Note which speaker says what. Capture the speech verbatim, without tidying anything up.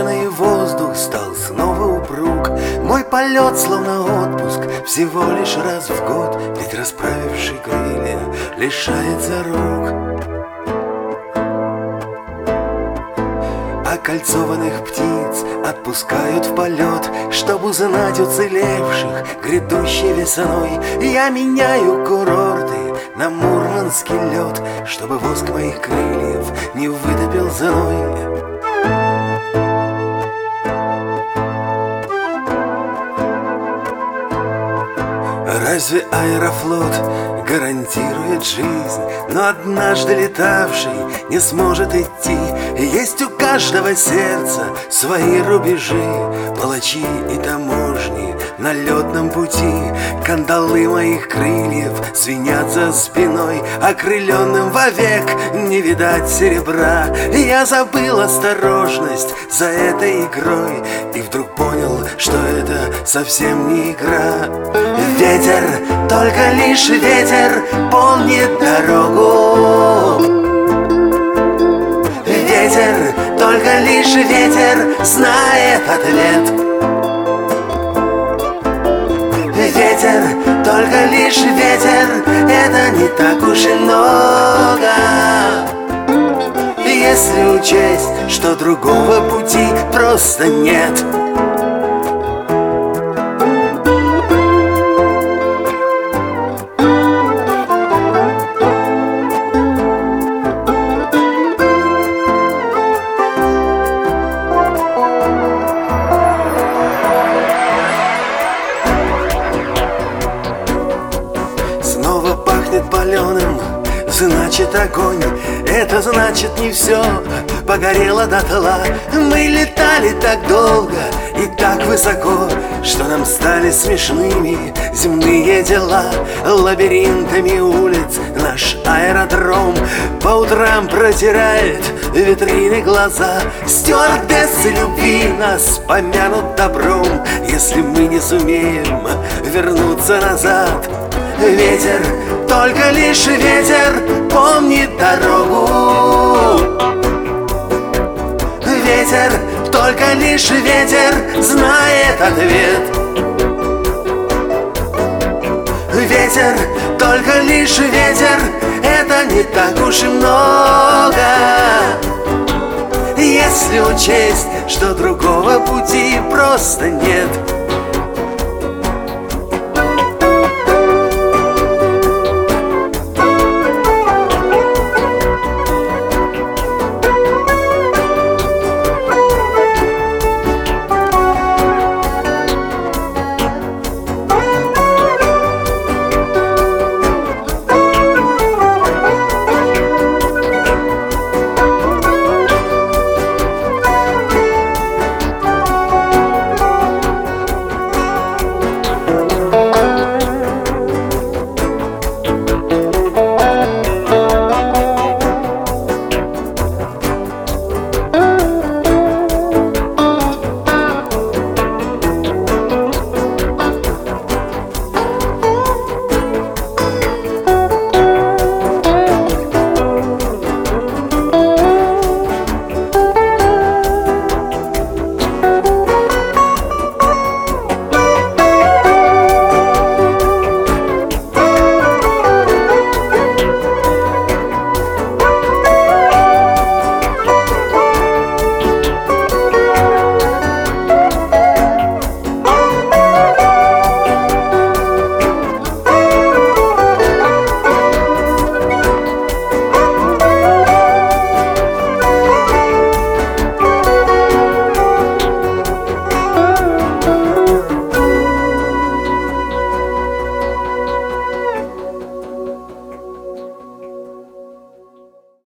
Speaker 1: Раскаленный воздух стал снова упруг. Мой полет словно отпуск всего лишь раз в год. Ведь расправивший крылья лишается рук. Окольцованных птиц отпускают в полет, чтобы узнать уцелевших грядущей весной. Я меняю курорты на мурманский лед, чтобы воск моих крыльев не вытопил зной. Разве Аэрофлот гарантирует жизнь? Но однажды летавший не сможет идти. Есть у каждого сердца свои рубежи, палачи и таможни на летном пути. Кандалы моих крыльев звенят за спиной, окрыленным вовек не видать серебра. Я забыл осторожность за этой игрой и вдруг понял, что это совсем не игра. Ветер, только лишь ветер помнит дорогу. Ветер, только лишь ветер знает ответ. Ветер, только лишь ветер, это не так уж и много, если учесть, что другого пути просто нет. Снова пахнет паленым, значит огонь. Это значит не все погорело дотла. Мы летали так долго и так высоко, что нам стали смешными земные дела. Лабиринтами улиц наш аэродром по утрам протирает витрины глаза. Стюардессы любви нас помянут добром, если мы не сумеем вернуться назад. Ветер, только лишь ветер помнит дорогу. Ветер, только лишь ветер знает ответ. Ветер, только лишь ветер, это не так уж и много, если учесть, что другого пути просто нет.